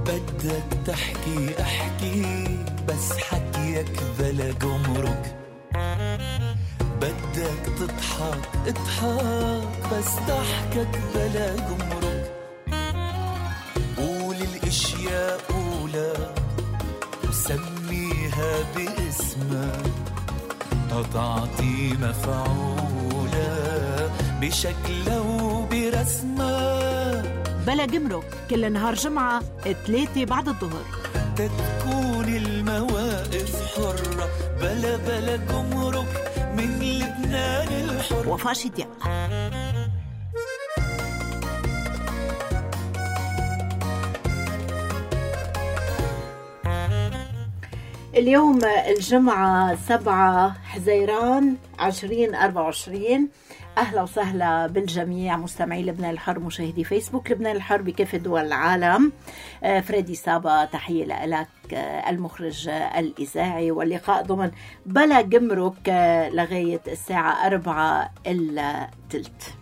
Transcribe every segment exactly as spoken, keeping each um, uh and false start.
بدك تحكي احكي بس حكيك بلا جمرك، بدك تضحك اضحك بس ضحكك بلا جمرك، قول الاشياء قولا وسميها باسمها تعطي مفعولة بشكلها وبرسمها. بلا جمرك كل نهار جمعة ثلاثة بعد الظهر، تكون المواقف حرة بلا بلا جمرك من لبنان الحر. وفاء دياب. اليوم الجمعة سبعة حزيران عشرين أربعة وعشرين. أهلا وسهلا بالجميع مستمعي لبنان الحر، مشاهدي فيسبوك لبنان الحر بكافة دول العالم. فريدي سابا تحية لك المخرج الإذاعي، واللقاء ضمن بلا جمرك لغاية الساعة أربعة إلا تلت.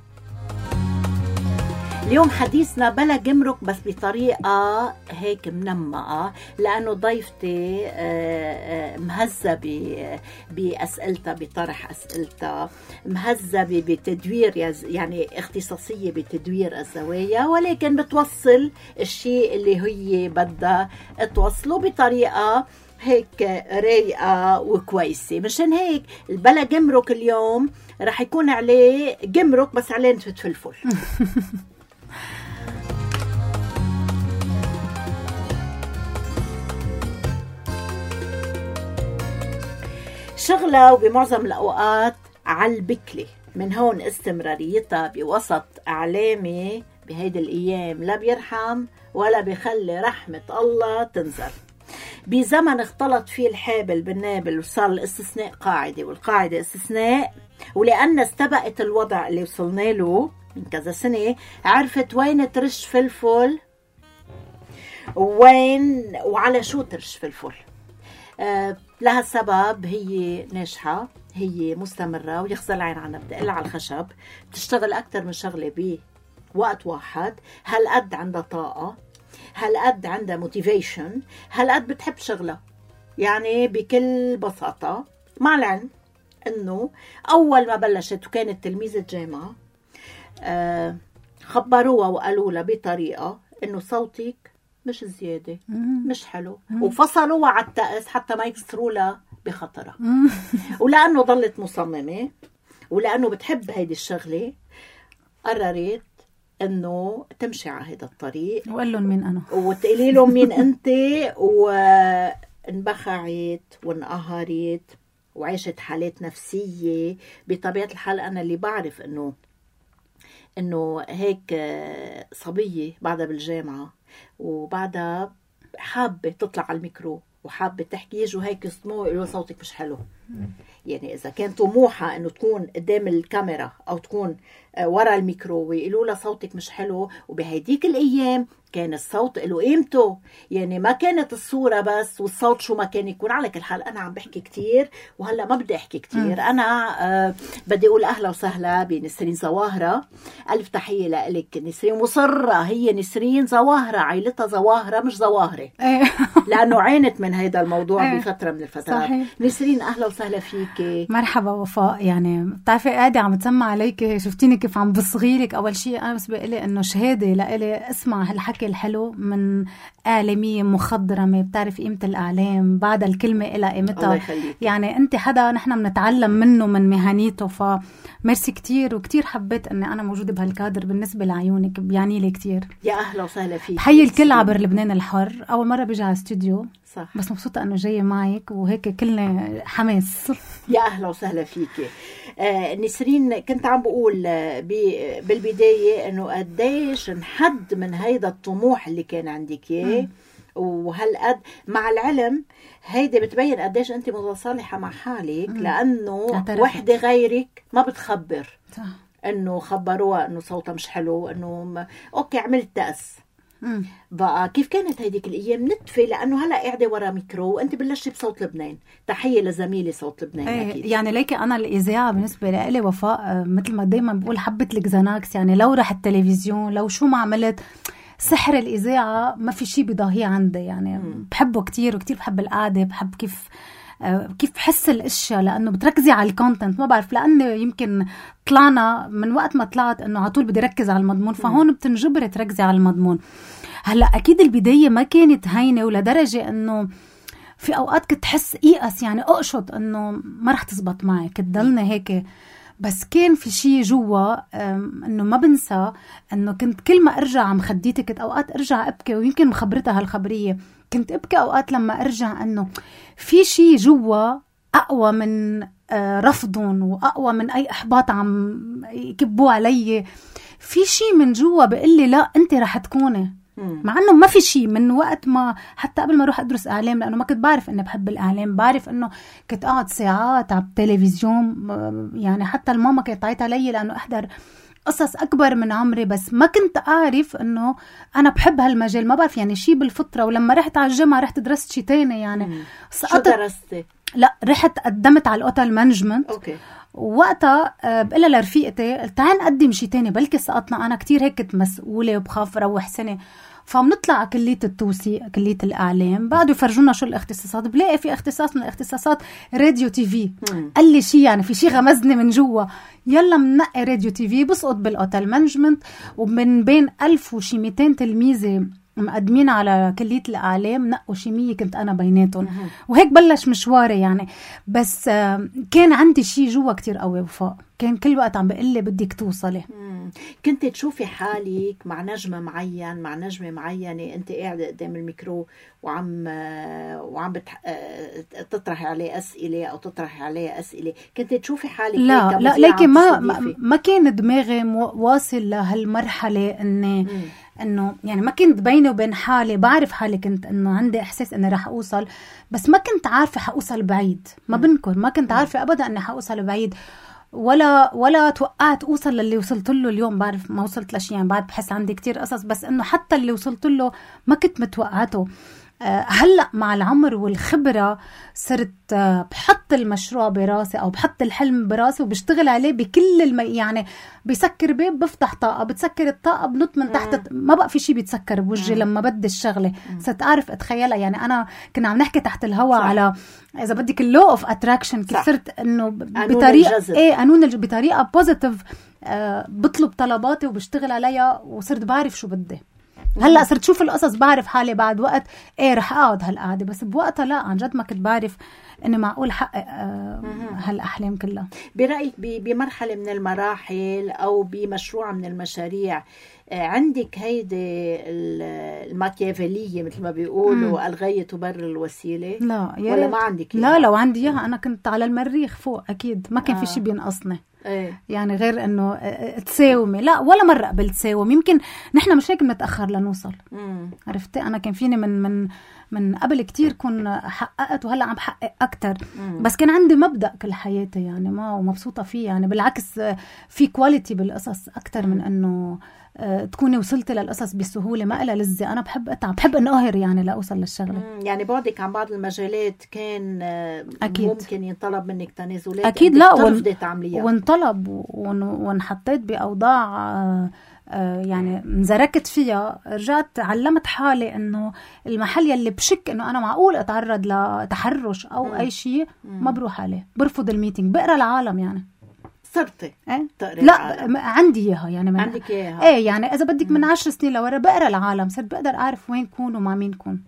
اليوم حديثنا بلا جمرك بس بطريقة هيك منمقة، لأنه ضيفتي مهذبة بأسئلتها، بطرح أسئلتها، مهذبة بتدوير يعني اختصاصية بتدوير الزوايا، ولكن بتوصل الشيء اللي هي بدها توصله بطريقة هيك رايقة وكويسة. مشان هيك البلا جمرك اليوم رح يكون عليه جمرك بس عليه نتفة فلفل. شغلة وبمعظم الأوقات على البكلة، من هون استمراريتها بوسط إعلامي بهيدي الأيام لا بيرحم ولا بيخلي رحمة الله تنزل. بزمن اختلط فيه الحابل بالنابل وصار الاستثناء قاعدة والقاعدة استثناء، ولأن استبقت الوضع اللي وصلنا له من كذا سنة عرفت وين ترش فلفل وين وعلى شو ترش فلفل. أه لها السبب هي ناجحة، هي مستمرة، ويخزى العين عنها بتقلع على الخشب، بتشتغل أكتر من شغلة بوقت واحد، هالقد عندها طاقة، هالقد عندها موتيفيشن، هالقد بتحب شغلها يعني بكل بساطة. مع العلم أنه أول ما بلشت وكانت تلميذة جامعة أه خبروها وقالوا لها بطريقة أنه صوتك مش زيادة، مش حلو، وفصلوها على التأس حتى ما يكسروا لها بخطرها. ولأنه ضلت مصممة ولأنه بتحب هيدي الشغلة قررت أنه تمشي على هذا الطريق. وقال لهم مين أنا وتقولي لهم مين أنت، وانبخعت وانقهرت وعيشت حالات نفسية. بطبيعة الحال أنا اللي بعرف أنه أنه هيك صبية بعدها بالجامعة وبعدها حابة تطلع على الميكرو وحابة تحكي، يجوا هيك يصدموا يقولوا صوتك مش حلو. يعني إذا كان طموحها أنه تكون قدام الكاميرا أو تكون ورا الميكرو ويقولوا لها صوتك مش حلو، وبهيديك الأيام كان الصوت له قيمته، يعني ما كانت الصورة بس والصوت شو ما كان يكون. على كل حال أنا عم بحكي كتير وهلأ ما بدي أحكي كتير. م. أنا آه بدي أقول أهلا وسهلا بنسرين زواهرة، ألف تحية لك نسرين. مصرة هي نسرين زواهرة، عائلتها زواهرة مش زواهرة، لأنه عانت من هذا الموضوع بفترة من الفترات. صحيح. نسرين أهلا وسهلا فيك. مرحبا وفاء. يعني بتعرفي قاعدة عم تسمع عليك، شفتيني كيف عم بصغيلك. أول شيء أنا بس بقلي إنه شهادة لإلي اسمع هالحكي الحلو من إعلامية مخضرمة بتعرف قيمة الإعلام، بعد الكلمة إلى قيمتها. يعني أنت حدا نحن بنتعلم منه من مهنيته، فميرسي كتير. وكتير حبيت أني أنا موجودة بهالكادر بالنسبة لعيونك، بيعني لي كتير. يا أهلا وسهلا فيك. بحيي الكل عبر لبنان الحر، أول مرة بيجي على استوديو. صح. بس مبسوطة أنه جاي معك وهيك كلنا حماس. يا أهلا وسهلا فيك. آه نسرين، كنت عم بقول بالبداية أنه قديش نحد من هيدا الطموح اللي كان عندك إياه، وهالقد مع العلم هيدا بتبين قديش أنت متصالحة مع حالك، لأنه وحدة غيرك ما بتخبر. صح. أنه خبروها أنه صوتها مش حلو، أنه م... أوكي عملت تأس. مم. بقى كيف كانت هيديك الأيام نتفة، لأنه هلأ قاعدة ورا ميكرو وأنت بلشتي بصوت لبنان. تحية لزميلي صوت لبنان. ايه يعني ليكي أنا الإذاعة بالنسبة لي وفاء مثل ما دايما بقول حبت لك زناكس. يعني لو رح التلفزيون لو شو ما عملت سحر الإذاعة ما في شيء بضاهيه عندي يعني. م. بحبه كتير وكتير بحب القعدة، بحب كيف كيف حس الاشياء، لانه بتركزي على الكونتنت. ما بعرف لانه يمكن طلعنا من وقت ما طلعت انه على طول بدي ركز على المضمون، فهون بتنجبري تركزي على المضمون. هلا اكيد البدايه ما كانت هينه، ولدرجه انه في اوقات كنت حس ايأس يعني اقشط انه ما رح تزبط معي، كنت ضلني هيك. بس كان في شيء جوا انه ما بنسى انه كنت كل ما ارجع عم خديتي كنت اوقات ارجع ابكي، ويمكن مخبرتها هالخبريه كنت ابكي اوقات لما ارجع انه في شيء جوا اقوى من رفضهم واقوى من اي احباط عم يكبوه علي. في شيء من جوا بيقول لي لا انت رح تكوني، مع انه ما في شيء. من وقت ما حتى قبل ما اروح ادرس اعلام، لانه ما كنت بعرف اني بحب الاعلام، بعرف انه كنت قاعد ساعات على التلفزيون يعني. حتى الماما كانت تعيط علي لانه احضر قصص اكبر من عمري، بس ما كنت اعرف انه انا بحب هالمجال. ما بعرف يعني شيء بالفطره. ولما رحت على الجامعه رحت درست شيء تاني يعني. شو درستي؟ لا رحت قدمت على الاوتيل مانجمنت. اوكي. وقتها بقلها لرفيقتي قلت تعال نقدم شيء تاني بلكي سقطنا. انا كتير هيك كنت مسؤوله وبخاف اروح سنه. فبنطلع على كليه التوثيق، كليه الاعلام، بعده يفرجونا شو الاختصاصات. بلاقي في اختصاص من الاختصاصات راديو تي في. قال لي شيء يعني في شيء غمزني من جوا، يلا منقي راديو تي في. بسقط بالاوتيل مانجمنت، ومن بين ألف وشي مئتين تلميذه مقدمين على كلية الأعلام نقوا شي مية كنت أنا بيناتهم. وهيك بلش مشواري يعني. بس كان عندي شي جوا كتير قوي وفاء، كان كل وقت عم بقلي بدك توصلي. كنت تشوفي حالك مع نجمة معين، مع نجمة معينة، أنت قاعدة قدام الميكرو وعم وعم بتح... تطرحي عليه أسئلة أو تطرحي عليه أسئلة، كنت تشوفي حالك؟ لا لا لكن ما ما كان دماغي واصل لهالمرحلة إني انه يعني ما كنت بيني وبين حالي. بعرف حالي كنت انه عندي احساس اني رح اوصل، بس ما كنت عارفه حوصل بعيد. ما بنكر ما كنت عارفه ابدا اني حوصل بعيد، ولا ولا توقعت اوصل للي وصلت له اليوم. بعرف ما وصلت لشيء يعني، بعد بحس عندي كتير قصص، بس انه حتى اللي وصلت له ما كنت متوقعته. هلأ مع العمر والخبرة صرت بحط المشروع براسي أو بحط الحلم براسي وبشتغل عليه بكل الم... يعني بيسكر باب بفتح طاقة، بتسكر الطاقة بنط من تحت. ما بقى في شيء بيتسكر بوجهي لما بدي الشغلة. صرت أعرف أتخيلها يعني. أنا كنا عم نحكي تحت الهواء على إذا بدك اللو أوف أتراكشن، كيف صرت إنه بطريقة إيه قانون الج... بطريقة بوزيتيف. آه بطلب طلباتي وبشتغل عليها، وصرت بعرف شو بدي. هلا صرت شوف القصص بعرف حالي بعد وقت ايه رح اقعد هالقعده، بس بوقتها لا عن جد ما كنت بعرف اني معقول حقق آه هالاحلام كلها. برايك بمرحله من المراحل او بمشروع من المشاريع آه عندك هيدي الماكيافيليه مثل ما بيقولوا، مم. الغايه تبرر الوسيله؟ لا ولا ما عندك؟ لا لو عندي اياها انا كنت على المريخ فوق اكيد. ما كان آه. في شيء بينقصني. ايه. يعني غير انه تساومي. لا ولا مره قبل تساوم. يمكن نحن مش هيك بنتاخر لنوصل. مم. عرفتي انا كان فيني من من من قبل كتير كون حققت، وهلا عم بحقق اكتر. مم. بس كان عندي مبدا كل حياتي يعني، ما ومبسوطه فيه يعني. بالعكس في كواليتي بالقصص اكتر من انه تكوني وصلتي للقصص بسهوله. ما إلها لذة. انا بحب اتعب، بحب انقهر يعني لاوصل للشغله. يعني بعدك عن بعض المجالات كان أكيد. ممكن ينطلب منك تنازلات اكيد. لا ون... تعمليها وانطلب ون... وانحطيت باوضاع يعني انزركت فيها. رجعت علمت حالي انه المحل يلي بشك انه انا معقول اتعرض لتحرش او مم. اي شيء ما بروح عليه، برفض الميتينج، بقرا العالم يعني. صرتي ايه؟ لا م- عندي اياها يعني. من عندك اياها؟ ايه يعني اذا بدك من عشر سنين لورا بقرا العالم، صرت بقدر اعرف وين كون ومع مين كون.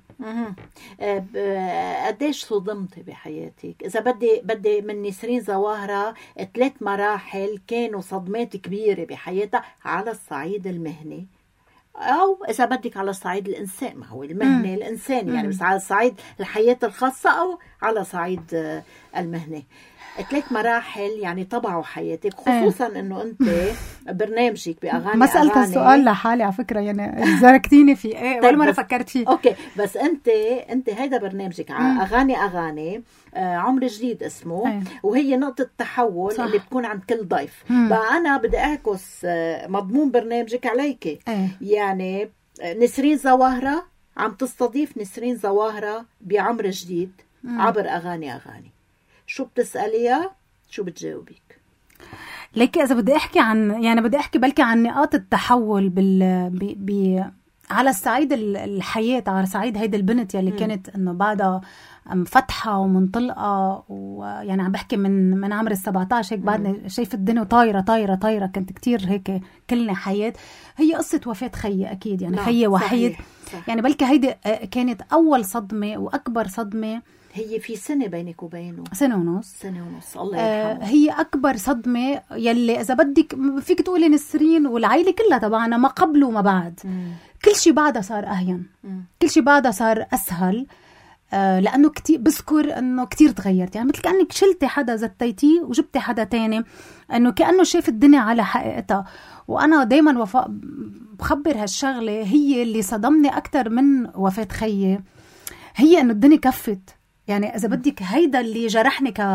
أه قديش صدمتي بحياتك؟ اذا بدي بدي من نسرين ظواهرة ثلاث مراحل كانوا صدمات كبيرة بحياتها على الصعيد المهني، او اذا بدك على الصعيد الانسان، ما هو المهني مم. الانساني يعني، بس على الصعيد الحياة الخاصة او على صعيد المهني. ثلاث مراحل يعني طبعوا حياتك، خصوصا ايه. انه انت برنامجك باغاني ما سالت السؤال لحالي على فكره يعني، زركتيني فيه ايه ولا مره فكرت فيه. اوكي بس انت انت هيدا برنامجك اغاني اغاني آه عمر جديد اسمه ايه. وهي نقطه تحول صح. اللي بتكون عند كل ضيف. بقى انا بدي اعكس آه مضمون برنامجك عليك ايه. يعني نسرين ظواهرة عم تستضيف نسرين ظواهرة بعمر جديد مم. عبر اغاني اغاني، شو بتسأليها شو بتجاوبك؟ ليك إذا بدي أحكي عن يعني بدي أحكي بلكي عن نقاط التحول بال ب... ب... على الصعيد الحياة، على صعيد هيدي البنت يلي كانت انه بعدها فتحة ومنطلقة، ويعني عم بحكي من من عمر السبعتاشر هيك بعدني شايف الدنيا طايرة طايرة طايرة، كنت كتير هيك كلنا حياة. هي قصة وفاة خيي أكيد، يعني خيي وحيد. صحيح. صحيح. يعني بلكي هيدي كانت أول صدمة وأكبر صدمة. هي في سنة بينك وبينه، سنة ونص سنة ونص الله يرحمه. آه هي أكبر صدمة يلي إذا بدك فيك تقولي نسرين والعائلة كلها تبعنا ما قبل وما بعد. مم. كل شي بعدها صار أهين. مم. كل شي بعدها صار أسهل. آه لأنه كتير بذكر أنه كتير تغيرت، يعني مثل كأنك شلتي حدا زتيتيه وجبتي حدا تاني، أنه كأنه شاف الدنيا على حقيقتها. وأنا دايما وفاء بخبر هالشغلة هي اللي صدمني أكتر من وفاة خيي، هي أنه الدنيا كفت. يعني إذا بدك هيدا اللي جرحني ك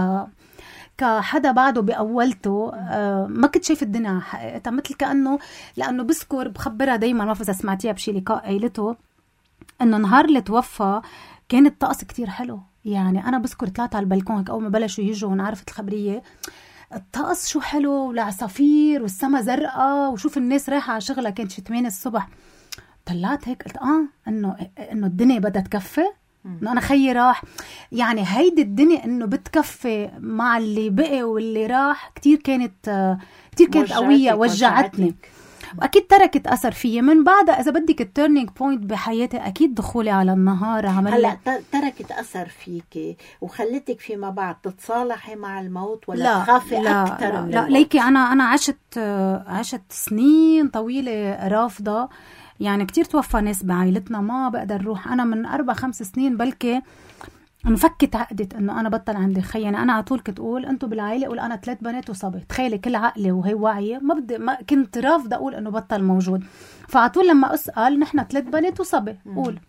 كحدا بعده بأولته. آه ما كنت شايف الدنيا حقيقتها، مثل كأنه لأنه بذكر بخبرها دايما، ما فزا سمعتيها بشي لقاء قيلته أنه نهار اللي توفى كان الطقس كتير حلو. يعني أنا بذكر طلعت على البلكون هيك أول ما بلشوا يجوا ونعرفت الخبرية، الطقس شو حلو والعصافير والسما زرقاء، وشوف الناس رايحة على شغلها، كانت شي ثمانية الصبح. طلعت هيك قلت آه إنه إنه الدنيا بدها تكفي، إنه أنا خيي راح. يعني هيدي الدنيا إنه بتكفي مع اللي بقي واللي راح كتير كانت كتير كانت قوية، وجعتني واكيد تركت اثر فيي من بعدها. اذا بدك التيرنينج بوينت بحياتي اكيد دخولي على النهار عمل. هلا تركت اثر فيكي وخلتك فيما بعد تتصالحي مع الموت ولا لا تخافي لا اكثر لا من لا الموت؟ ليكي انا انا عشت عشت سنين طويله رافضه. يعني كتير توفى ناس بعائلتنا ما بقدر روح. انا من اربع خمس سنين بلكي مفكت عقدت انه انا بطل عندي خي. يعني انا على طول كنت اقول انتم بالعائله، اقول انا ثلاث بنات وصبي، تخيلي كل عقلي وهي واعيه ما بدي، ما كنت رافضه اقول انه بطل موجود. فعلى طول لما اسال نحن ثلاث بنات وصبي قول.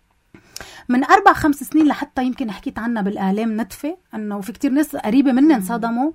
من اربع خمس سنين لحتى يمكن حكيت عنها بالاعلام ندفه، انه في كتير ناس قريبه مني انصدموا.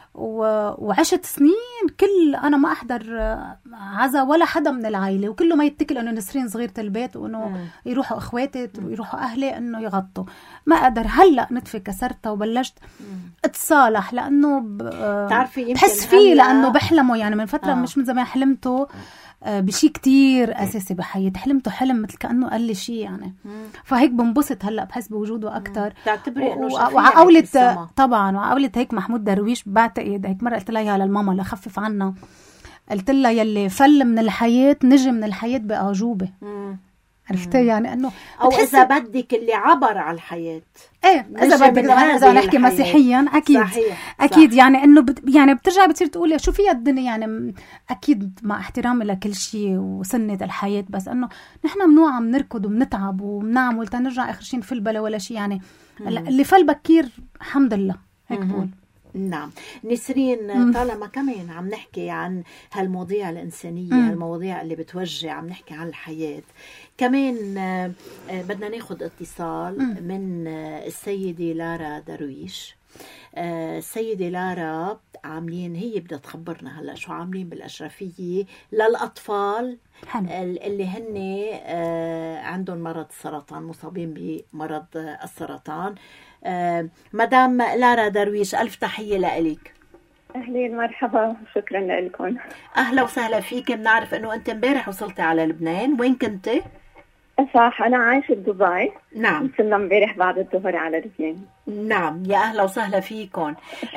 وعشت سنين كل أنا ما أحضر عزا ولا حدا من العائلة، وكله ما يتكل أنه نسرين صغيرة البيت وأنه يروحوا أخواتي ويروحوا أهلي أنه يغطوا. ما أقدر. هلا نتفة كسرتها وبلشت اتصالح، لأنه بحس فيه لأنه بحلمه. يعني من فترة آه. مش من زمان حلمته بشي كتير أساسي بحياتي، حلمته حلم مثل كأنه قال لي شي يعني. مم. فهيك بنبسط هلأ بحس بوجوده أكتر. تعتبري إنه وعقولت طبعا، وعقولت هيك محمود درويش بعتقد هيك مرة قلت لها للماما لخفف عنا، قلت لها يلي فل من الحياة نجي من الحياة بأعجوبة. عرفتي يعني انه او اذا بدك اللي عبر على الحياه. ايه اذا بدك اذا نحكي مسيحيا اكيد صحيح. اكيد صح. يعني انه بت يعني بترجع بتصير تقولي شو فيها الدنيا. يعني اكيد مع احترامي لكل شيء وسنه الحياه، بس انه نحن منوع عم نركض وبنتعب وبنعمل تنرجع اخر شيء نفل بلا ولا شيء. يعني مم. اللي فل بكير الحمد لله هيك بقول. نعم نسرين، طالما كمان عم نحكي عن هالمواضيع الإنسانية، مم. هالمواضيع اللي بتوجع، عم نحكي عن الحياة كمان. بدنا ناخد اتصال مم. من السيدة لارا درويش. السيدة لارا عاملين، هي بدها تخبرنا هلأ شو عاملين بالأشرفية للأطفال حلو. اللي هن عندهم مرض السرطان، مصابين بمرض السرطان. آه، مدام لارا درويش، ألف تحية لك. أهلين مرحبا، شكرا لكم. أهلا وسهلا فيك. بنعرف أنه أنت امبارح وصلتي على لبنان، وين كنتي؟ صح، أنا عايشة بدبي. نعم. وصلنا امبارح بعد الظهر على لبنان. نعم، يا أهلا وسهلا فيكم.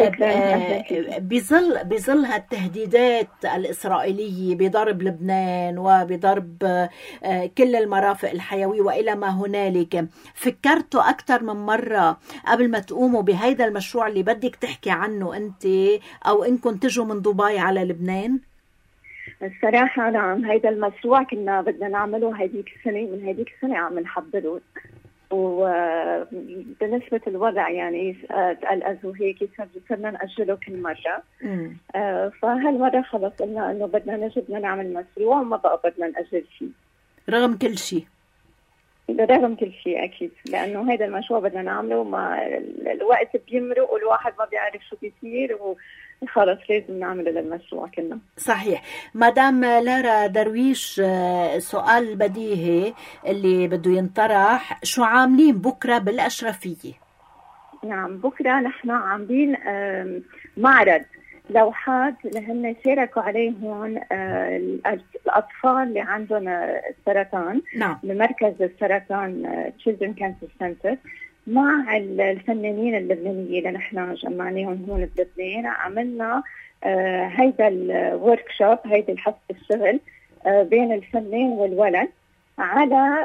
بظل بظل هالتهديدات الإسرائيلية بضرب لبنان وبضرب كل المرافق الحيوية وإلى ما هنالك، فكرتوا أكثر من مرة قبل ما تقوموا بهيدا المشروع اللي بدك تحكي عنه أنت، أو إنكم تجوا من دبي على لبنان؟ الصراحة نعم، هيدا المشروع كنا بدنا نعمله هيديك السنة، من هيديك السنة عم نحضره، وبالنسبة الوضع يعني تقلقز وهيك صرنا نأجله كل مرة. آه فهالمرة خلص قلنا إنه بدنا نجي بدنا نعمل مشروع وما بقى بدنا نأجل شيء رغم كل شيء. رغم كل شيء أكيد، لأنه هيدا المشروع بدنا نعمله، ما الوقت بيمرق والواحد ما بيعرف شو بيصير، وخلص لازم نعمله للمشروع كنا. صحيح. مدام لارا درويش، سؤال بديهي اللي بده ينطرح، شو عاملين بكرة بالأشرفية؟ نعم، بكرة نحن عاملين معرض لوحات اللي هن شاركوا عليه هون آه الأطفال اللي عندهم السرطان. نعم. بمركز السرطان Children Cancer Center مع الفنانين اللبنانيين اللي نحن جمعناهم هون بلبنان. عملنا آه هيدا الورك شوب، هيدا الحصة الشغل آه بين الفنان والولد على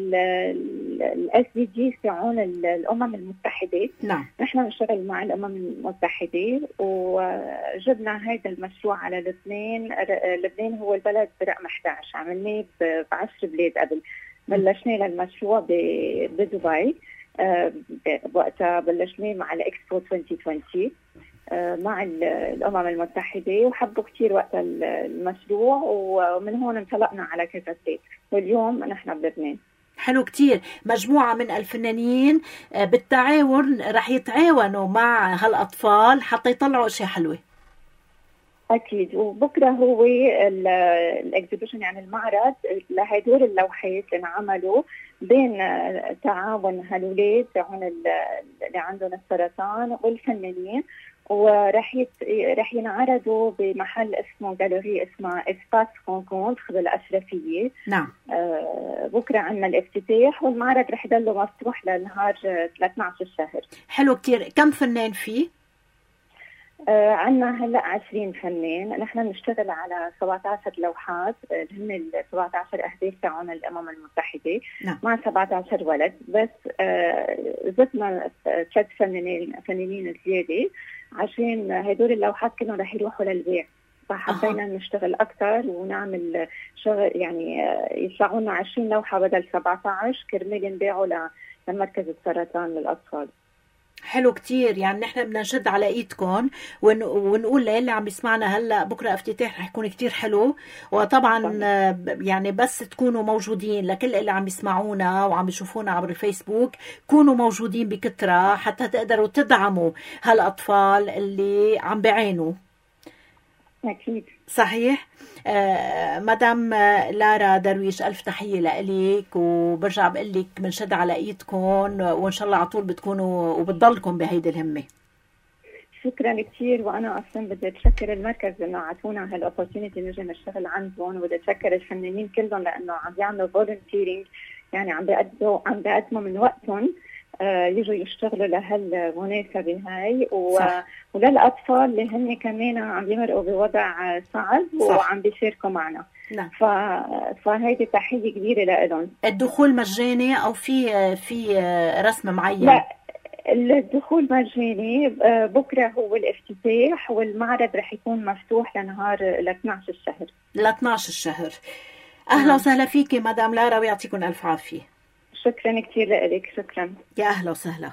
الاس دي جي تاعون الامم المتحده. نعم. نحن نشتغل مع الامم المتحده وجبنا هذا المشروع على لبنان. لبنان هو البلد برقم إحدى عشر، عملناه بعشر بلاد قبل. بلشنا للمشروع بدبي، وقتها بلشنا مع الاكسبو ألفين وعشرين مع الأمم المتحدة، وحبوا كتير وقت المشروع، ومن هون انطلقنا على كذا بلاد، واليوم نحن بلبنان. حلو كتير. مجموعة من الفنانين بالتعاون رح يتعاونوا مع هالأطفال حتى يطلعوا أشياء حلوة. أكيد. وبكرة هو الإكزيبيشن، يعني المعرض لهدول اللوحات اللي انعملوا بين تعاون هالولاد اللي عندهم السرطان والفنانين، ورح يت... رح ينعرضوا بمحل اسمه جاليري اسمه اسباس رونكونتر بالأشرفية. نعم. آه بكرة عنا الافتتاح، والمعرض رح يضله مفتوح لنهار ثلاثة عشر الشهر. حلو كتير. كم فنان فيه؟ آه عنا هلأ عشرين فنان. نحن نشتغل على سبعة عشر لوحات، هن ال سبعة عشر أهداف تاعون الأمم المتحدة. نعم. مع سبعة عشر ولد بس. آه زدنا ثلاث فنانين فنانين زيادة عشان هدول اللوحات كلهم رح يروحوا للبيع، فحبينا أه. نشتغل أكتر ونعمل شغل، يعني يطلعوا لنا عشرين لوحة بدل سبعة عشر كرمال ينباعوا لمركز السرطان للأطفال. حلو كتير. يعني نحن بدنا نشد على ايدكم ون... ونقول للي عم يسمعنا هلا بكره افتتاح رح يكون كتير حلو. وطبعا يعني بس تكونوا موجودين، لكل اللي عم يسمعونا وعم يشوفونا عبر الفيسبوك كونوا موجودين بكترة حتى تقدروا تدعموا هالاطفال اللي عم بيعانوا. أكيد. صحيح. آه مدام لارا درويش، ألف تحية لإليك، وبرجع بقول لك بنشد على إيدكم، وإن شاء الله على طول بتكونوا وبتضلكم بهيدي الهمة. شكرا كثير. وأنا أصلا بدي أتشكر المركز إنه عطونا هالأوبورتينيتي نجي نشتغل عندهم، وبدي أتشكر الفنانين كلهم لأنه عم بيعملوا فولنتيرينج، يعني عم بيقدموا عم بيقدموا من وقتهم آه يجوا يشتغلوا لهالمناسبة هاي و... وللأطفال اللي هن كمان عم بيمرقوا بوضع صعب وعم بيشاركوا معنا. نعم. ف... فهيدي تحية كبيرة لهم. الدخول مجاني أو في في رسم معين؟ لا، الدخول مجاني. بكرة هو الافتتاح، والمعرض رح يكون مفتوح لنهار ل اثني عشر الشهر. ل اثني عشر الشهر. أهلا نعم. وسهلا فيكي مدام لارا، ويعطيكم ألف عافية. شكرا كثير لك. شكرا. يا أهلا وسهلا.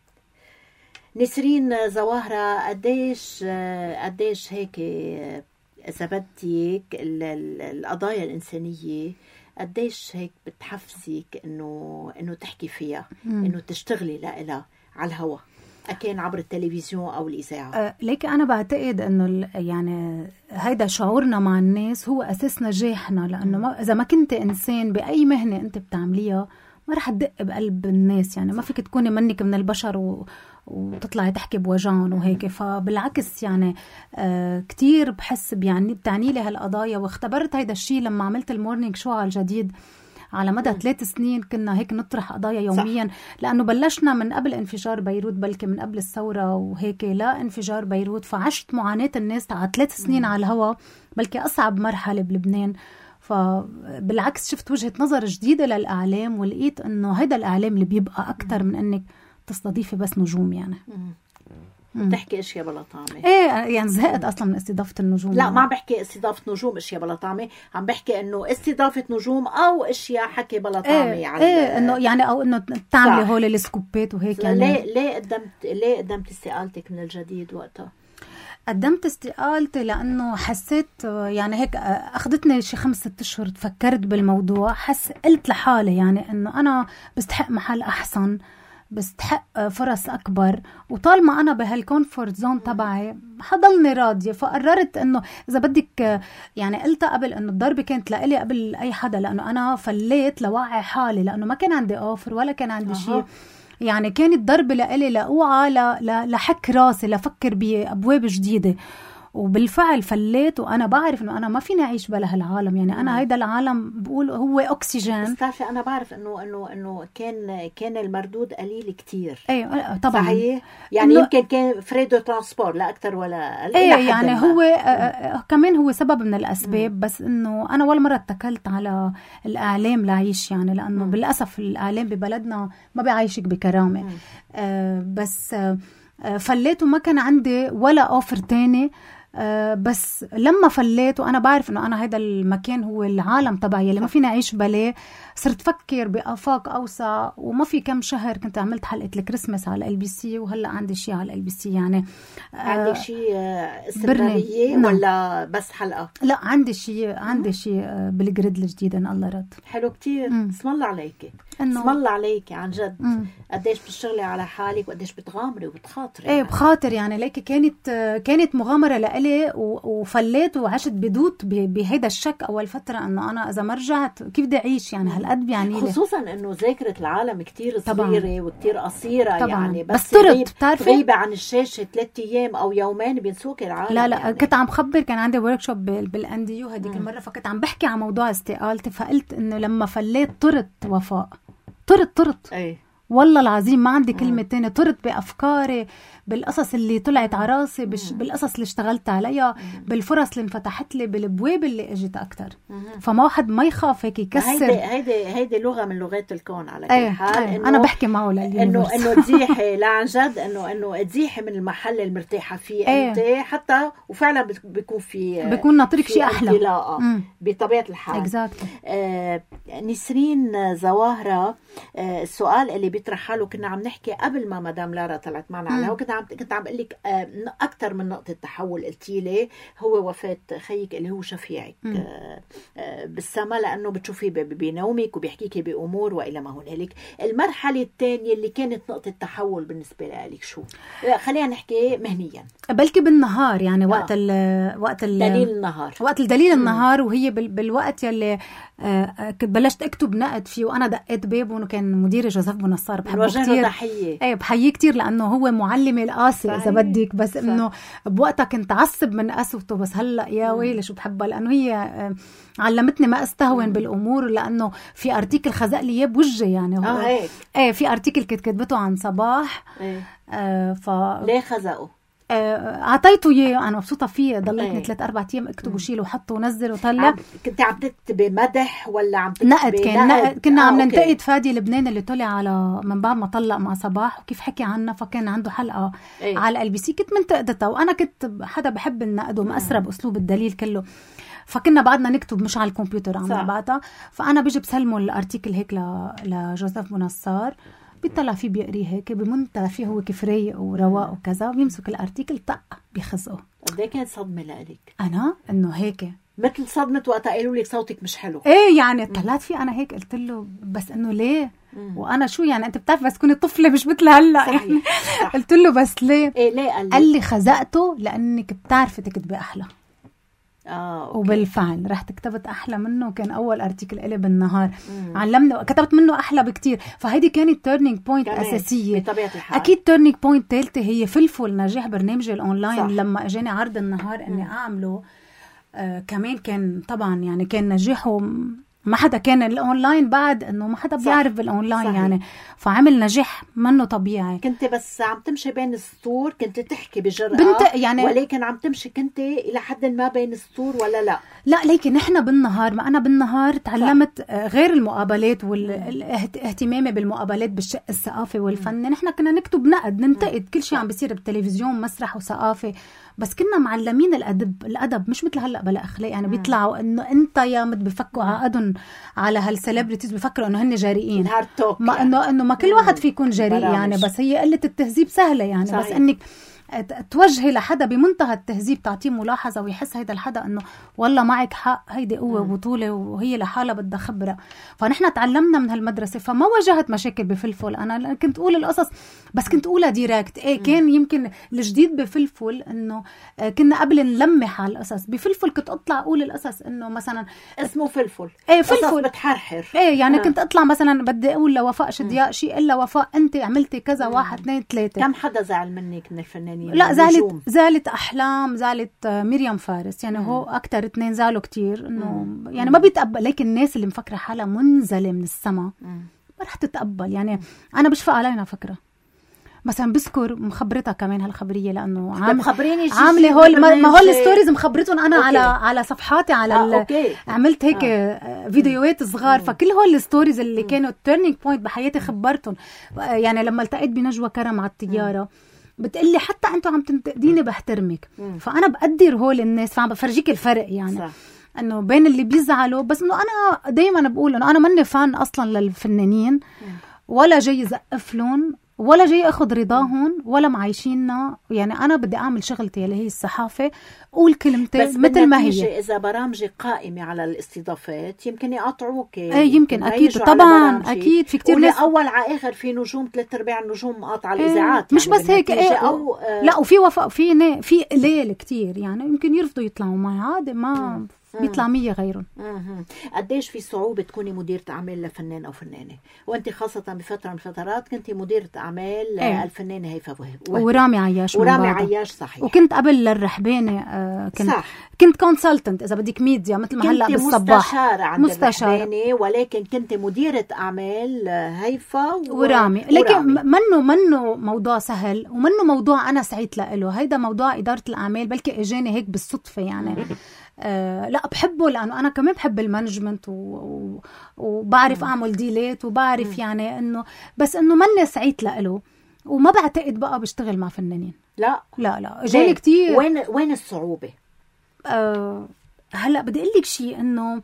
نسرين زواهرة، قديش قديش هيك إذا بدك القضايا الإنسانية قديش هيك بتحفزك إنه إنه تحكي فيها، إنه تشتغلي لها على الهواء، أكين عبر التلفزيون أو الإذاعة. أه ليك أنا بعتقد إنه يعني هيدا شعورنا مع الناس هو أساس نجاحنا، لأنه ما إذا ما كنت إنسان بأي مهنة أنت بتعمليها ما رح تدق بقلب الناس، يعني ما فيك تكوني منك من البشر و... وتطلعي تحكي بوجعهم وهيك. فبالعكس يعني آه كتير بحس يعني بتعني لي هالقضايا، واختبرت هيدا الشيء لما عملت المورنينج شو على الجديد على مدى ثلاث سنين. كنا هيك نطرح قضايا يوميا صح. لأنه بلشنا من قبل انفجار بيروت، بلكي من قبل الثورة وهيك لا انفجار بيروت، فعشت معاناة الناس على ثلاث سنين مم. على الهواء، بلكي أصعب مرحلة بلبنان. فبالعكس شفت وجهة نظر جديدة للإعلام، ولقيت إنه هيدا الإعلام اللي بيبقى أكتر من إنك تستضيفي بس نجوم، يعني بتحكي اشياء بلا طعمه. ايه يعني زهقت اصلا من استضافه النجوم. لا ما بحكي استضافه نجوم اشياء بلا طعمه، عم بحكي انه استضافه نجوم او اشياء حكي بلا طعمه. ايه على ايه انه يعني او انه تعملي هول السكوبات وهيك. يعني ليه ليه قدمت ليه قدمت استقالتك من الجديد وقتها؟ قدمت استقالتي لأنه حسيت يعني هيك أخذتني شي خمس ست أشهر تفكرت بالموضوع. حس قلت لحالي يعني إنه أنا بستحق محل أحسن، بستحق فرص أكبر، وطالما أنا بهالكونفورت زون تبعي حضلني راضية. فقررت إنه إذا بدك يعني قلت قبل إنه الضربة كانت لإلي قبل أي حدا، لأنه أنا فليت لوعي حالي، لأنه ما كان عندي أوفر ولا كان عندي شيء. يعني كانت ضربة لإلي لأوعى لحك راسي لفكر بأبواب جديدة. وبالفعل فليت، وانا بعرف انه انا ما فيني اعيش بلا هالعالم، يعني انا هيدا العالم بقول هو اكسجين. بس تعرفي انا بعرف انه انه انه كان كان المردود قليل كتير. ايه طبعا صحيح، يعني يمكن كان فريدو ترانسبور لا اكثر ولا اقل. ايه يعني ما. هو آه كمان هو سبب من الاسباب. م. بس انه انا ولا مره اتكلت على الاعلام لعيش، يعني لانه م. بالاسف الاعلام ببلدنا ما بيعيشك بكرامه. آه بس آه فليت وما كان عندي ولا اوفر تاني. أه بس لما فليت وانا بعرف انه انا هذا المكان هو العالم تبعي اللي ما فيني اعيش بلاه، صرت فكر بافاق اوسع. وما في كم شهر كنت عملت حلقه الكريسماس على ال بي سي، وهلا عندي شيء على ال بي سي. يعني أه عندك شيء استمراريه ولا بس حلقه؟ لا عندي شيء عندي شيء بالجريد الجديد ان الله رد. حلو كتير. اسم الله عليكي، اسم الله عليكي عن جد. قديش بتشتغلي على حالك وقديش بتغامري وبتخاطري. ايه بخاطر يعني ليكي كانت كانت مغامره لإلي، وفليت وعشت بدوت بهيدا الشك اول فتره انه انا اذا ما رجعت كيف بدي اعيش، يعني هالقد يعني خصوصا انه ذاكره العالم كتير صغيره وكتير قصيره. طبعاً. يعني بس, بس ترد بتعرفي غيبه عن الشاشه ثلاث ايام او يومين بينسوك العالم. لا لا يعني. كنت عم خبر، كان عندي وركشوب بالانديو هذيك المره، فكنت عم بحكي عن موضوع استقالتي، فقلت انه لما فليت طرت وفاء، طرت طرت اي والله العظيم ما عندي كلمة تانية. طرت بأفكاري، بالقصص اللي طلعت على راسي، بالقصص اللي اشتغلت عليها، بالفرص اللي انفتحت لي، بالابواب اللي اجت اكتر. فما واحد ما يخاف هيك يكسر. هيدي هيدي هيدي لغه من لغات الكون على كل أيه حال. أيه انا بحكي معه لليوم انه انه تزيحي لا عن جد انه انه تزيحي من المحل المرتاحه فيه. أيه. انت حتى وفعلا بيكون في بيكون ناطرك شيء احلى بطبيعه الحال. exactly. آه نسرين زواهره، آه السؤال اللي بيطرح حاله كنا عم نحكي قبل ما مدام لارا طلعت معنا على وكنت عم كنت عم بقول لك آه اكثر من نقطه تحول قلتي لي هو وفاه خيك اللي هو شفيعك آه آه بالسما، لانه بتشوفي بنومك وبيحكيكي بامور والى ما هنالك. المرحله الثانيه اللي كانت نقطه تحول بالنسبه لك شو؟ خلينا نحكي مهنيا. بلكي بالنهار يعني آه. وقت ال وقت ال دليل النهار وقت الدليل النهار، وهي بال بالوقت يلي آه كنت بلشت اكتب نقد فيه، وانا دقيت بابه وانه كان مديري جوزيف بونصار، بحبه كثير. تحيه. ايه بحييه كثير لانه هو معلمي القاسي اذا بدك، بس انه بوقتها كنت عصب من قسوته، بس هلا يا ويلي شو بحبها، لانه هي آه علمتني ما استهون مم. بالامور، لانه في ارتيكل خزق لي اياه بوجهي. يعني اه هيك ايه في ارتيكل كنت كتبته عن صباح. ايه آه ف ليه خزقه؟ اعطيته اياه، انا مبسوطه فيه، ضليتني ثلاث اربع ايام اكتب وشيل وحط ونزل وطلع. كنت عم تكتبي مدح ولا عم تكتبي نقد؟ كان نقد. كنا آه عم ننتقد فادي لبنان اللي طلع على من بعد ما طلق مع صباح وكيف حكي عنها، فكان عنده حلقه ايه؟ على ال بي سي كنت منتقدتها، وانا كنت حدا بحب النقد ومأسره باسلوب الدليل كله، فكنا بعدنا نكتب مش على الكمبيوتر عم نبعتها. فانا بيجي بسلمه الارتيكل هيك لجوزيف بونصار، بيطلع فيه بيقريه هيك بمنتهى فيه هو كيف رايق ورواق وكذا، بيمسك الارتيكل طق بيخزقه. قد ايه كانت صدمه لإلك؟ انا انه هيك مثل صدمه وقت قالوا لك صوتك مش حلو. ايه يعني طلعت فيه انا هيك قلت له بس انه ليه؟ مم. وانا شو يعني انت بتعرف بس كنت طفله مش مثل هلا يعني. قلت له بس ليه؟ ايه ليه قال لي؟ قال لي خزقته لانك بتعرفي تكتبي احلى. اه أوكي. وبالفعل رحت كتبت احلى منه، كان اول ارتيكل إلي بالنهار. مم. علمني كتبت منه احلى بكتير، فهيدي كانت تيرنينج بوينت اساسيه بطبيعه الحال. اكيد تيرنينج بوينت ثالثه هي فلفل نجاح برنامجي الاونلاين. صح. لما اجاني عرض النهار اني مم. اعمله آه كمان كان طبعا يعني كان نجاحه ما حدا كان الاونلاين بعد انه ما حدا بيعرف بالاونلاين. صحيح. يعني فعمل نجاح منه طبيعي. كنت بس عم تمشي بين السطور، كنت تحكي بجرأة بنت يعني، ولكن عم تمشي كنت الى حد ما بين السطور ولا لا؟ لا لكن نحن بالنهار، ما انا بالنهار تعلمت. صح. غير المقابلات والاهتمامي بالمقابلات بالشق الثقافي والفني، نحن كنا نكتب نقد ننتقد كل شيء عم بيصير بالتلفزيون، مسرح وثقافه، بس كنا معلمين الادب الادب مش مثل هلا بلا اخلاق. يعني بيطلعوا انه انت يا مد بفكوا عقدهم على هالسليبرتيز، بفكروا انه هن جاريين، ما انه انه ما كل واحد في يكون جريء يعني، بس هي قله التهذيب سهله يعني. صحيح. بس انك توجهي لحدا بمنتهى التهذيب، تعطيه ملاحظه ويحس هيدا الحدا انه والله معك حق، هيدي قوه وبطوله وهي لحالها بدها خبره. فنحن تعلمنا من هالمدرسه، فما واجهت مشاكل بفلفل. انا كنت اقول القصص بس كنت اقولها ديريكت. ايه كان يمكن الجديد بفلفل انه كنا قبل نلمح على القصص. بفلفل كنت اطلع اقول القصص انه مثلا اسمه فلفل، ايه فلفل بتحرحر. ايه يعني آه. كنت اطلع مثلا بدي اقول لوفاء شدياء شيء الا وفاء انت عملتي كذا واحد اثنين ثلاثه. كم حدا زعل منك من الفنان الفنانين؟ لا زالت زالت احلام، زالت مريم فارس، يعني مم. هو اكثر اثنين زالوا كتير انه يعني ما بيتقبل. لكن الناس اللي مفكره حالها منزله من السما ما رح تتقبل. يعني مم. انا بشفق علينا فكره مثلا بذكر مخبرتها كمان هالخبريه، لانه عامل عامله هول ما هول الستوريز مخبرتهم انا أوكي. على على صفحاتي على آه، عملت هيك آه. فيديوهات صغار، فكل هول الستوريز اللي مم. كانوا تيرنينج بوينت بحياتي خبرتهم. يعني لما التقيت بنجوى كرم على الطياره مم. بتقلي حتى انتوا عم تنتقديني بحترمك، مم. فانا بقدر هول الناس، فعم بفرجيك الفرق يعني صح. انه بين اللي بيزعلوا، بس انه انا دايما بقول انه انا ماني فان اصلا للفنانين مم. ولا جاي زقف لهم ولا جاي اخذ رضاهم ولا معايشيننا. يعني انا بدي اعمل شغلتي اللي هي الصحافه، قول كلمتي مثل ما هي. اذا برامجي قائمه على الاستضافات يمكن يقاطعوك، ايه يمكن اكيد طبعا اكيد في كتير ناس اول على اخر في نجوم ثلاث ارباع النجوم مقاطعه الاذاعات مش يعني بس هيك ايه أو آه لا وفي وفاء في في قليل كتير يعني يمكن يرفضوا يطلعوا معي عادي، ما م. بيطلع مية غيرهم. قديش في صعوبة تكوني مديرة أعمال لفنان أو فنانة، وأنت خاصة بفترة من الفترات كنت مديرة أعمال ايه؟ الفنانة هيفا وهبي ورامي عياش ورامي عياش صحيح. وكنت قبل للرحبانة آه كنت صح. كنت كونسلتنت إذا بدك ميديا مثل ما هلأ بالصباح مستشارة عند الرحبانة، ولكن كنت مديرة أعمال هيفا ورامي. لكن منه منه موضوع سهل ومنه موضوع أنا سعيت له. هيدا موضوع إدارة الأعمال بلكي إجاني هيك بالصدفة يعني آه لا بحبه لأنه أنا كمان بحب المانجمنت و... و... وبعرف م. أعمل ديلات وبعرف م. يعني إنه بس إنه مني سعيت له، وما بعتقد بقى بشتغل مع فنانين. لا لا لا جالي كتير. وين وين الصعوبة؟ آه هلا بدي أقول لك شيء إنه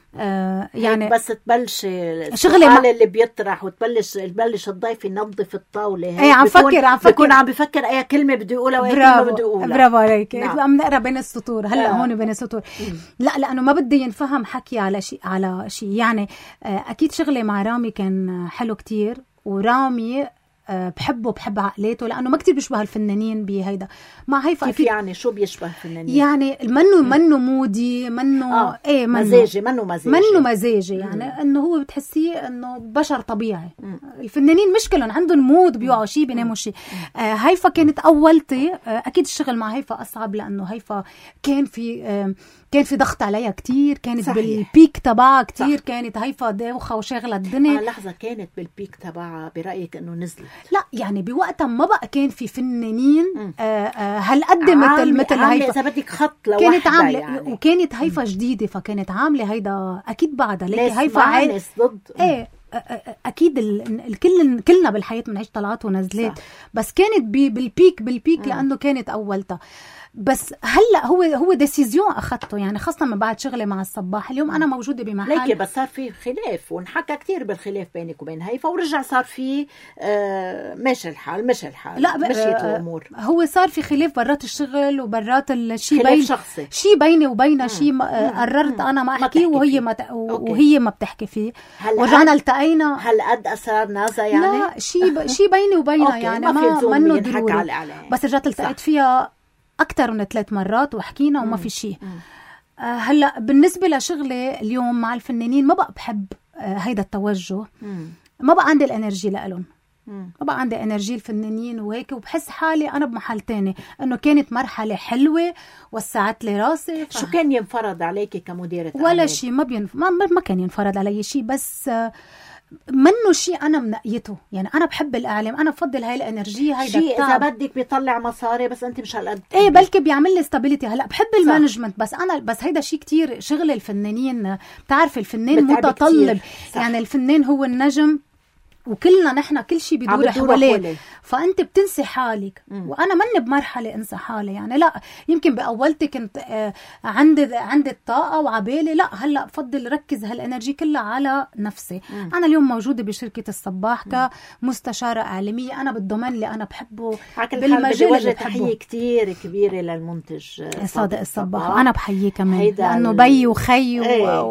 آه يعني بس تبلش السؤال اللي بيطرح وتبلش تبلش الضيف ينظف الطاوله هيك ايه عم فكر عم فكر بكون عم بفكر اي كلمه بده يقولها واي كلمه بده يقولها. برافو عليك. نعم. عم نقرا بين السطور هلا آه. هون بين السطور م. لا لانه ما بدي ينفهم حكي على شيء على شيء يعني آه اكيد شغلي مع رامي كان حلو كتير، ورامي بحبه بحب عقليته لانه ما كتير بيشبه الفنانين بهيدا. مع هيفا كيف يعني شو بيشبه الفنانين؟ يعني منه منه مودي منه آه. ايه منه مزاجي منه مزاجي منه مزاجي يعني مم. انه هو بتحسيه انه بشر طبيعي. مم. الفنانين مشكلهم عندهم مود بيوعوا شيء بيناموا شيء. آه هيفا كانت اولتي آه اكيد الشغل مع هيفا اصعب لانه هيفا كان في آه كان في ضغط عليها كتير، كانت صحيح. بالبيك تبعها كتير صح. كانت هيفا دوخة وشاغلة الدنيا. آه لحظة كانت بالبيك تبعها برأيك انه نزلت؟ لا يعني بوقتها ما بقى كان في فنانين آه آه هالقد مثل مثل هيفا. اذا بدك خط لوحدة كانت عاملة يعني. وكانت هيفا جديدة فكانت عاملة هيدا اكيد بعدها. لكن هيفا عايز ضد ايه اكيد الكل كلنا بالحياة بنعيش طلعات ونزلات، بس كانت بالبيك بالبيك م. لانه كانت اولتها. بس هلا هو هو ديسيزيون اخذته يعني خاصه من بعد شغلي مع الصباح. اليوم انا موجوده بمحل ليكي بس صار في خلاف ونحكى كتير بالخلاف بينك وبين هيفا ورجع صار في آه ماشي الحال مش الحال لا مشيت آه الامور. هو صار في خلاف برات الشغل وبرات الشيء بين شخصي شيء بيني وبينها شيء آه قررت انا ما احكيه وهي ما ت... وهي ما بتحكي فيه. ورجعنا التقينا هل قد اسرار نازا يعني لا شيء ب... شيء بيني وبينها يعني ما منه ضروري. بس رجعت التقيت فيها أكتر من ثلاث مرات وحكينا وما في شيء. آه هلأ بالنسبة لشغلي اليوم مع الفنانين ما بقى بحب آه هيدا التوجه. مم. ما بقى عندي الانرجي لألون. ما بقى عندي انرجي الفنانين وهيك، وبحس حالي أنا بمحل تاني. إنه كانت مرحلة حلوة وسعت لي راسي. ف... شو كان ينفرض عليكي كمديرة ولا شيء ما بينف... ما, ما كان ينفرض علي شيء، بس آه منه شيء انا منقيته يعني. انا بحب الاعلام، انا بفضل هاي الانرجيه هيدا شيء اذا بدك بيطلع مصاري بس انت مش هالقد ايه بلكي بيعمل لي ستابيليتي. هلا بحب المانجمنت بس انا بس هيدا شيء كتير شغل الفنانين. بتعرف الفنان متطلب يعني الفنان هو النجم وكلنا نحن كل شيء بيدور حواليه، فانت بتنسي حالك. مم. وانا مني بمرحله انسى حالي يعني. لا يمكن باولتي كنت آه عندي عندي الطاقه وعبالي، لا هلا بفضل ركز هالانرجي كلها على نفسي. مم. انا اليوم موجوده بشركه الصباح كمستشاره اعلاميه، انا بالدومين اللي انا بحبه بالمجال اللي بحبه. تحيه كتير كبيره للمنتج صادق الصباح، انا بحييه كمان لانه بي وخي ايه.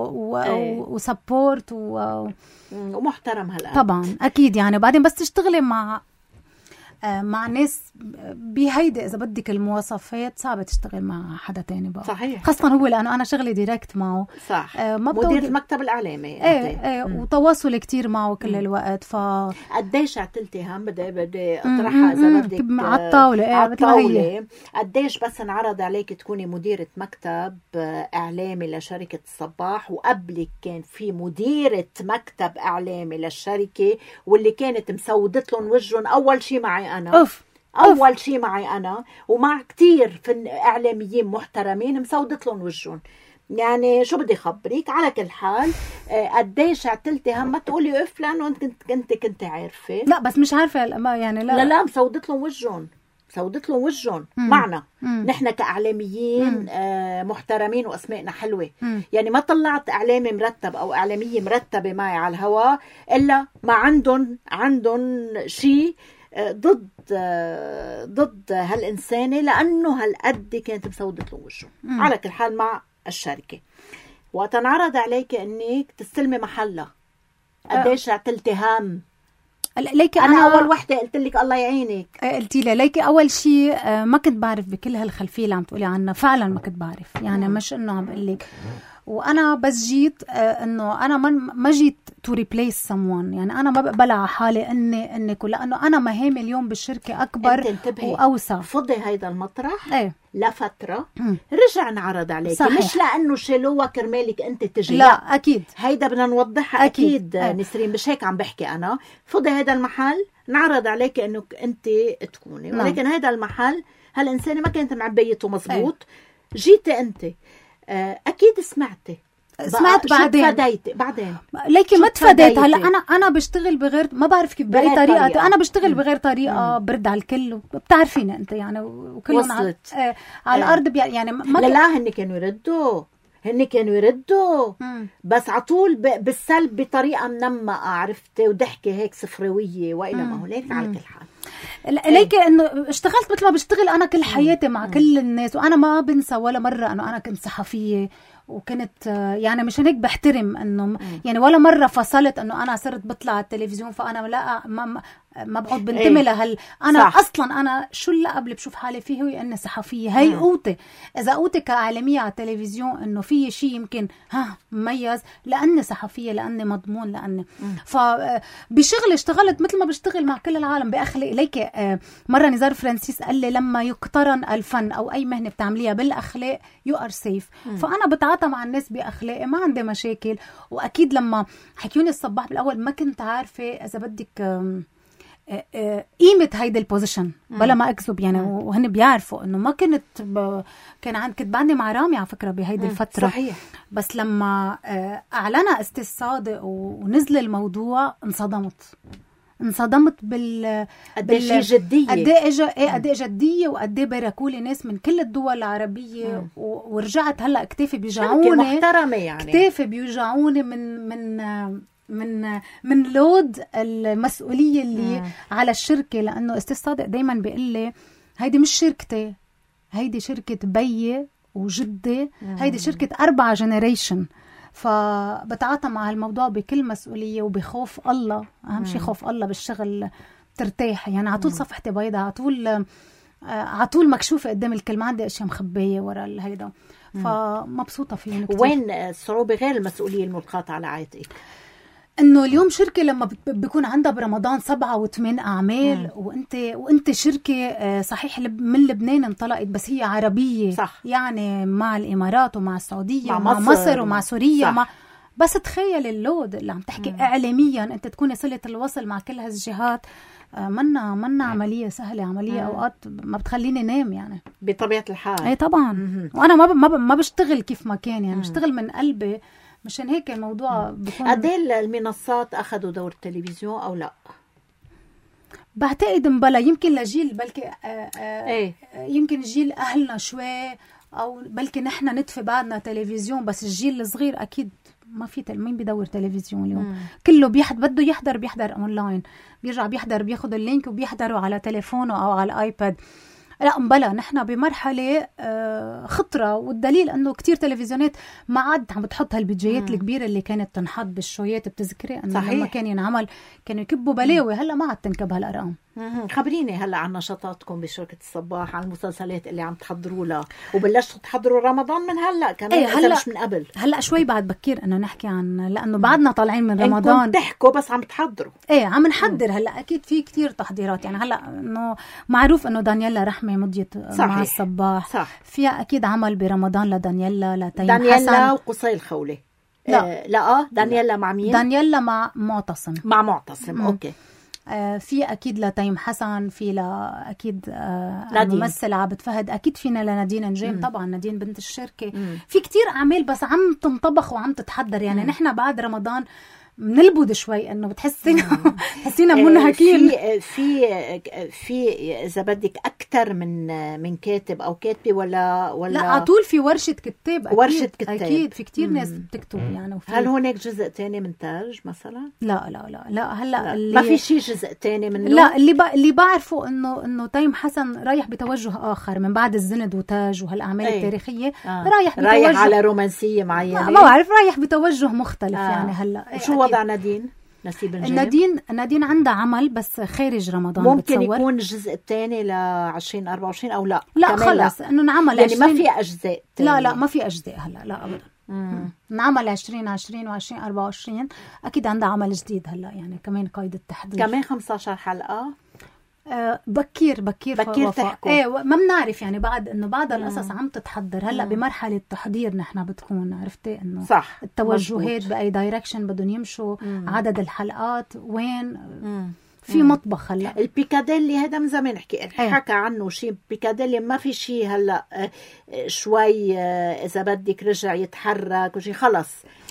وسبورت و... ومحترم هالقد طبعا اكيد يعني. بعدين بس تشتغلي مع مع ناس بهيدي اذا بدك المواصفات صعبه تشتغل مع حدا تاني بقى. صحيح. خاصه هو لانه انا شغلي دايركت معه. صح. آه مدير المكتب الاعلامي. ايه ايه وتواصل كتير معه كل مم. الوقت. ف قديش عتلتي هم بدي بدي اطرحها اذا بدك على الطاوله. ايه على الطاوله. قديش بس انعرض عليك تكوني مديره مكتب اعلامي لشركه الصباح، وقبلك كان في مديره مكتب اعلامي للشركه واللي كانت مسودت لهم وجههم اول شيء معي انا. أوف. اول شيء معي انا ومع كتير فن اعلاميين محترمين مسودت لهم وجههم. يعني شو بدي خبريك. على كل حال قديش عتلتي هم ما تقولي اف لانه انت كنت كنت كنت عارفه. لا بس مش عارفه يعني لا لا لا مسودت لهم وجههم سودت لهم وجههم معنا. نحن كاعلاميين آه محترمين واسمائنا حلوه. مم. يعني ما طلعت اعلامي مرتب او اعلاميه مرتبه معي على الهواء الا ما عندهم عندهم شيء ضد ضد هالإنسانة لأنه هالقد كانت مسودة له وجهه. على كل حال مع الشركة وقت انعرض عليك أنك تستلمي محلها قديش اعتلتي هام؟ ليكي أنا, أنا أول وحدة قلت لك الله يعينك. قلتي لي ليكي أول شيء ما كنت بعرف بكل هالخلفية اللي عم تقولي عنها. فعلا ما كنت بعرف يعني مم. مش إنه عم بقول لك. وانا بس جيت انه انا ما جيت تو ريبليس someone. يعني انا ما بقبل على حالي اني اني كل لانه انا مهامي اليوم بالشركه اكبر واوسع. فضي هيدا المطرح ايه؟ لفتره مم. رجع نعرض عليك مش لانه شالوها كرمالك انت تجي. لا, لا اكيد هيدا بدنا نوضحها اكيد, أكيد. نسرين مش هيك عم بحكي انا. فضي هيدا المحل نعرض عليك انه انت تكوني نعم. ولكن هيدا المحل هالانسانه ما كانت معبيته مزبوط. ايه؟ جيتي انت اكيد سمعتي سمعت بعدين تفاديتي بعدين ليكي ما تفاديت. هلا انا انا بشتغل بغير ما بعرف كيف بأي طريقه. طريقة. انا بشتغل بغير طريقه مم. برد على الكل بتعرفيني انت يعني وكلهم على, آه على الارض يعني ما لا لا هن كانوا يردوا هن كانوا يردوا مم. بس عطول بالسلب بطريقه منمقه عرفتي وضحكه هيك صفرويه والى ما هو ليك. على كل حال ليك انه اشتغلت مثل ما بشتغل انا كل حياتي مع مم. كل الناس. وانا ما بنسى ولا مره انه انا كنت صحفيه وكنت يعني مشان هيك بحترم انه يعني ولا مره فصلت انه انا صرت بطلع على التلفزيون فانا لا ما ما بقعد بنتمي لهال انا صح. اصلا انا شو اللقب اللي بشوف حالي فيه هو اني صحفيه. هي قوتي اذا قوتي كاعلاميه على التلفزيون انه في شيء يمكن ها مميز لاني صحفيه لاني مضمون لاني فبشغل اشتغلت مثل ما بشتغل مع كل العالم باخلاق. ليك مره نزار فرانسيس قال لي لما يقترن الفن او اي مهنه بتعمليها بالاخلاق يو ار سيف. فانا بتعاطى مع الناس باخلاقي ما عندي مشاكل. واكيد لما حكيوني الصباح بالاول ما كنت عارفه اذا بدك قيمة هيدا البوزيشن بلا ما أكذب يعني. وهن بيعرفوا إنه ما كنت ب... كان عند كنت بعدني مع رامي على فكرة بهيدي الفترة. صحيح. بس لما أعلنا أستاذ صادق ونزل الموضوع انصدمت انصدمت بال قد ايه جديه قد ايه ايه قد ايه جديه وقد ايه باركولي ناس من كل الدول العربيه. و... ورجعت هلا كتافي بيوجعوني محترمه يعني كتافي بيوجعوني من من من من لود المسؤوليه اللي مم. على الشركه. لانه استاذ صادق دايما بيقول لي هيدي مش شركتي هيدي شركه بيي وجدي. هيدي شركه أربعة جنريشن. فبتعاطى مع الموضوع بكل مسؤوليه وبخوف الله. اهم شيء خوف الله بالشغل ترتاح يعني. على طول صفحتي بيضاء على طول على طول مكشوفه قدام الكل ما عندي اشياء مخبيه ورا هيدا. فمبسوطه فيه كتير. وين الصعوبه غير المسؤوليه الملقاة على عاتقك؟ انه اليوم شركه لما بيكون عندها برمضان سبعة وثمان اعمال مم. وانت وانت شركه صحيح من لبنان انطلقت بس هي عربيه صح. يعني مع الامارات ومع السعوديه مع ومع مصر, مصر ومع سوريا مع بس تخيل اللود اللي عم تحكي مم. اعلاميا انت تكوني صله الوصل مع كل هالجهات. منا منا عمليه سهله عمليه مم. اوقات ما بتخليني نام يعني بطبيعه الحال. اي طبعا مم. وانا ما ما ما بشتغل كيف ما كان يعني مم. بشتغل من قلبي. مشان هيك الموضوع بيكون قد ايه المنصات اخذوا دور التلفزيون او لا؟ بعتقد مبلا يمكن لجيل بلكي آآ آآ ايه يمكن جيل اهلنا شوي او بلكي نحن ندفي بعدنا تلفزيون. بس الجيل الصغير اكيد ما في مين بيدور تلفزيون اليوم. مم. كله بيحضر بده يحضر بيحضر اونلاين بيرجع بيحضر بياخد اللينك وبيحضره على تليفونه او على الايباد. لا مبلا نحن بمرحله خطره. والدليل انه كتير تلفزيونات ما عاد عم بتحط هالبيدجيات الكبيره اللي كانت تنحط بالشويات. بتذكري انه لما كان ينعمل كانوا يكبوا بلاوي. هلا ما عاد تنكب هالارقام خبريني هلا عن نشاطاتكم بشركة الصباح، عن المسلسلات اللي عم تحضروا لها، وبلشتوا تحضروا رمضان من هلا كمان. ايه هلا مش من قبل. هلا شوي بعد بكير انه نحكي عن، لانه بعدنا طالعين من رمضان. انكم تحكوا بس عم تحضروا. ايه عم نحضر هلا، اكيد في كتير تحضيرات يعني. هلا انه معروف انه دانييلا رحمة مضيت مع الصباح، صح. فيها اكيد عمل برمضان لدانييلا، لتيم دانييلا حسن وقصي الخولة. لا آه لا اه دانييلا مع مين؟ دانييلا مع معتصم. مع معتصم. مم. اوكي. آه في اكيد لتيم حسن، في لا اكيد آه الممثل عابد فهد، اكيد فينا لنادين نجيم. مم. طبعا نادين بنت الشركه. مم. في كتير اعمال بس عم تنطبخ وعم تتحضر يعني. نحن بعد رمضان بنلبد شوي، انه بتحسين حسينا منهكين. في في في اذا بدك اكثر من من كاتب او كاتبه ولا ولا لا على طول في ورشه كتاب. أكيد ورشه كتاب اكيد في كتير ناس بتكتب يعني. وفي هل هناك جزء تاني من تاج مثلا؟ لا لا لا لا هلا اللي ما في شيء جزء تاني منه. لا اللي ب... اللي بعرفه انه انه تيم حسن رايح بتوجه اخر من بعد الزند وتاج وهالاعمال أي. التاريخيه. آه. رايح بتوجه رايح على رومانسيه معينه. ما بعرف، رايح بتوجه مختلف. آه. يعني هلا شو وضع نادين؟ نسيب الجيم. نادين نادين عندها عمل بس خارج رمضان. ممكن بتصور. يكون الجزء الثاني ل عشرين أربعة وعشرين او لا؟ لا خلص انه نعمل يعني ما في اجزاء تانية. لا لا ما في اجزاء هلا، لا ابدا. نعمل عشرين عشرين وعشرين أربعة وعشرين اكيد عندها عمل جديد هلا يعني، كمان قيد التحضير. كمان خمسة عشر حلقه. أه بكير بكير بكير تحكوا. ايه ما بنعرف يعني، بعد انه بعد القصص عم تتحضر هلا. مم. بمرحله تحضير نحن بتكون، عرفتي انه صح التوجهات باي دايركشن بدهم يمشوا. مم. عدد الحلقات وين. مم. في مطبخ هلا. البيكاديلي هذا من زمان حكي حكى عنه شيء. بيكاديلي ما في شيء هلا شوي اذا بدك رجع يتحرك وشي خلص.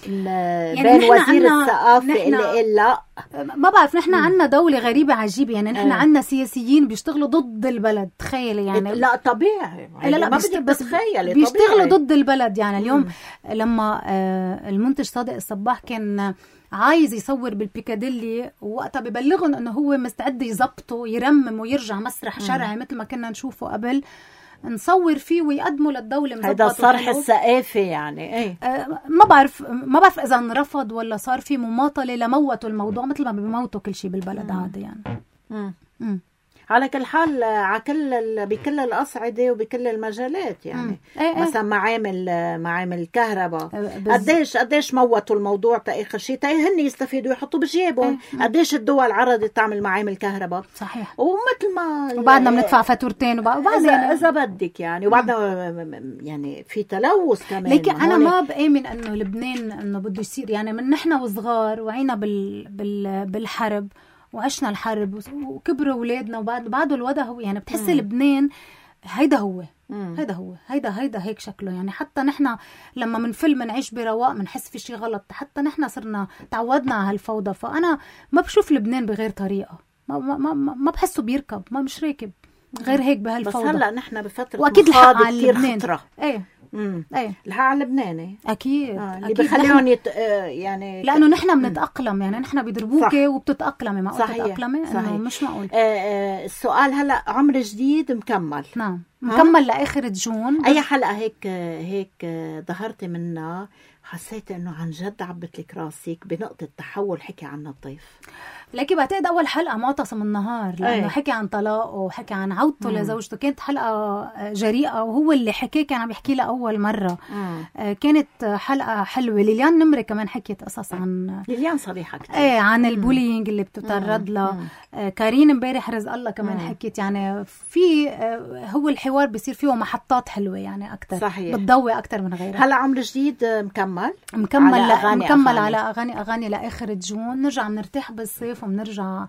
يعني بين وزير الثقافه اللي إلا ما بعرف. نحن عنا دولة غريبة عجيبة يعني. نحن عنا سياسيين بيشتغلوا ضد البلد. تخيلي يعني. لا طبيعي. لا لا ما بدك تتخيلي بيشتغلوا ضد البلد يعني. اليوم مم. لما المنتج صادق الصباح كان عايز يصور بالبيكاديلي، وقتها ببلغن انه هو مستعد يزبطه يرمم ويرجع مسرح شرعي مثل ما كنا نشوفه قبل، نصور فيه ويقدموا للدولة مزبط. هذا صرح الثقافة يعني. ايه آه ما بعرف ما بعرف اذا انرفض ولا صار في مماطلة لموتوا الموضوع مثل ما بيموتوا كل شيء بالبلد عادي يعني. مم. مم. على كل حال على كل بكل الأصعدة وبكل المجالات يعني. ايه مثلا معامل معامل الكهرباء قديش قديش موتوا الموضوع تا آخر شيء تا هن يستفيدوا يحطوا بجيبهم. ايه قديش الدول عرضت تعمل معامل كهرباء. صحيح. ومثل ما وبعدنا بندفع فاتورتين وبعدين إذا بدك يعني. وبعدنا يعني في تلوث كمان. لكن أنا ما بآمن إنه لبنان إنه بده يصير يعني. من نحن وصغار وعينا بال بال بالحرب وعشنا الحرب وكبروا أولادنا وبعد بعده الوضع هو يعني. بتحسي لبنان هيدا هو مم. هيدا هو هيدا هيدا هيك شكله يعني. حتى نحن لما من فيلم نعيش برواق منحس في شيء غلط. حتى نحن صرنا تعودنا على هالفوضى. فأنا ما بشوف لبنان بغير طريقة. ما ما ما, ما بحسه بيركب. ما مش راكب غير هيك بهالفوضى. بس هلا نحن بفترة وأكيد الحق على كتير لبنان. خطرة. ايه امم ايه الحق على لبنان اكيد. آه. اللي بخليهم يت... آه يعني لانه نحن بنتاقلم يعني. نحن بيضربوكي وبتتاقلمي. ما قلت تتاقلمي انه مش معقول. آه آه السؤال هلا عمر جديد مكمل. نعم مكمل لاخر جون. اي حلقه هيك هيك ظهرتي منها حسيت انه عن جد عبت لك راسك بنقطه تحول حكي عنها الضيف؟ لكن بعتقد اول حلقه معتصم النهار لانه أي. حكي عن طلاقه وحكي عن عودته لزوجته. كانت حلقه جريئه وهو اللي حكى كان عم يحكي لها اول مره. مم. كانت حلقه حلوه. ليليان نمري كمان حكيت قصص عن ليليان صريحه كتير. ايه عن البولينج اللي بتتعرض له. كارين امبارح رزق الله كمان مم. حكيت يعني. في هو الحوار بيصير فيه محطات حلوه يعني اكثر. بتضوي اكثر من غيرها. هلا عمر جديد مكمل مكمل على أغاني مكمل أغاني. على اغاني اغاني لاخر جون. نرجع بنرتاح بالصيف وبنرجع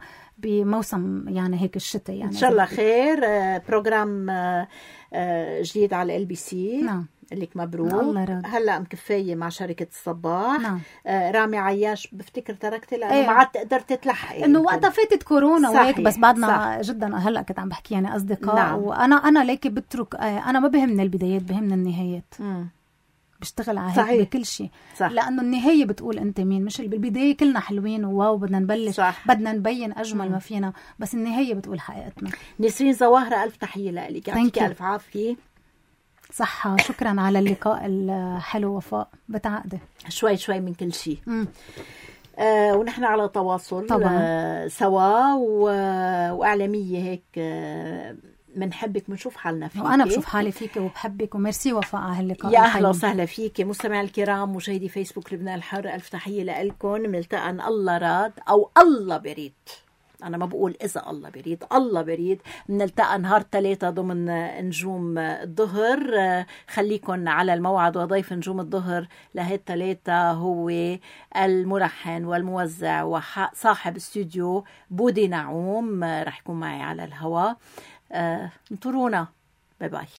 بموسم يعني هيك الشتاء يعني. ان شاء الله خير. بروجرام جديد على ال بي سي. نعم لك مبروك. هلا مكفايه مع شركه الصباح. نعم. رامي عياش بفتكر تركتي لانه ايه. ما عاد قدرت تلحقي انه وقتها فاتت كورونا وهيك. بس بعدنا صح. جدا هلا كنت عم بحكي يعني اصدقاء. نعم. وانا انا ليكي بترك. انا ما بهمني البدايات بهمني النهايات. م. بشتغل على هيك بكل شيء. لانه النهايه بتقول انت مين. مش بالبدايه كلنا حلوين وواو بدنا نبلش صح. بدنا نبين اجمل مم. ما فينا. بس النهايه بتقول حقيقتنا. نسرين زواهرة الف تحيه لك. يعطيك الف عافيه. صحه. شكرا على اللقاء الحلو. وفاء بتعقدي شوي شوي من كل شيء. آه ونحن على تواصل طبعا. آه سوا و... واعلاميه هيك آه بنحبك بنشوف حالنا فيك، وانا بشوف حالي فيك وبحبك، وميرسي وفاء على هاللقاء. يا اهلا وسهلا فيك. مستمعي الكرام مشاهدي فيسبوك لبنان الحر، الف تحيه لكم. بنلتقى ان الله راد او الله بريد، أنا ما بقول إذا الله بريد، الله بريد. بنلتقى نهار ثلاثة ضمن نجوم الظهر. خليكن على الموعد. وضيف نجوم الظهر لهي الثلاثة هو الملحن والموزع وصاحب استوديو بودي نعوم، رح يكون معي على الهواء. انطرونا. باي باي.